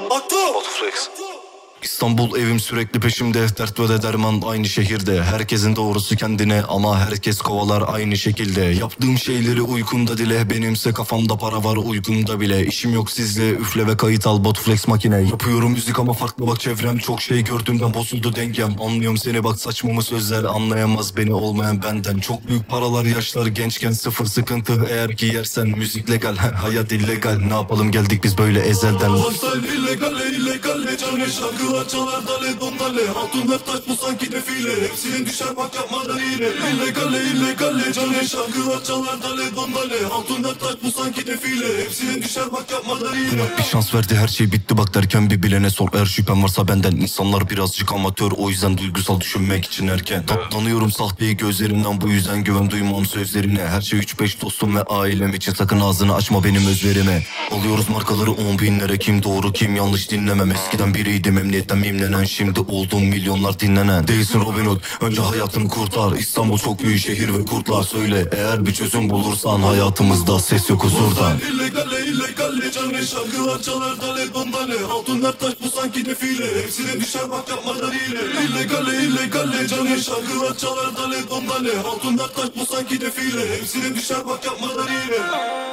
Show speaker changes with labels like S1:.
S1: Botuflex. İstanbul evim sürekli peşimde, dert ve de derman aynı şehirde. Herkesin doğrusu kendine ama herkes kovalar aynı şekilde. Yaptığım şeyleri uykunda dile, benimse kafamda para var uykumda bile. İşim yok sizle, üfle ve kayıt al Botuflex makine. Yapıyorum müzik ama farklı bak çevrem, çok şey gördüğümden bozuldu dengem. Anlıyorum seni bak saçmamı sözler, anlayamaz beni olmayan benden. Çok büyük paralar yaşlar gençken, sıfır sıkıntı eğer ki yersen. Müzik legal, hayat illegal, ne yapalım geldik biz böyle ezelden.
S2: İllegale canı şarkılar çalar dale dondale. Hatunlar taş bu sanki defile, hepsinin düşer bak yapmadan hile. İllegale canı şarkılar çalar dale dondale. Hatunlar taş bu sanki defile, hepsinin düşer bak yapmadan hile.
S1: Bir şans verdi her şey bitti bak derken, bir bilene sor eğer şüphen varsa benden. İnsanlar birazcık amatör, o yüzden duygusal düşünmek için erken. Tanıyorum sahteyi gözlerimden, bu yüzden güven duymam sözlerine. Her şey 3-5 dostum ve ailem için, sakın ağzını açma benim özverime. Alıyoruz markaları 10 binlere, kim doğru kim yanlış dinlemem. Eskiden biriydim emniyetten mimlenen, şimdi oldum milyonlar dinlenen. Değilsin Robin Hood, önce hayatını kurtar. İstanbul çok büyük şehir ve kurtlar, söyle eğer bir çözüm bulursan. Hayatımızda ses yok huzurdan.
S2: İllegale canı şarkılar çalar dale dondale. Hatunlar taş bu sanki defile, hepsine düşer bak yapmadan hile. İllegale canı şarkılar çalar dale dondale. Hatunlar taş bu sanki defile, hepsine düşer bak yapmadan hile.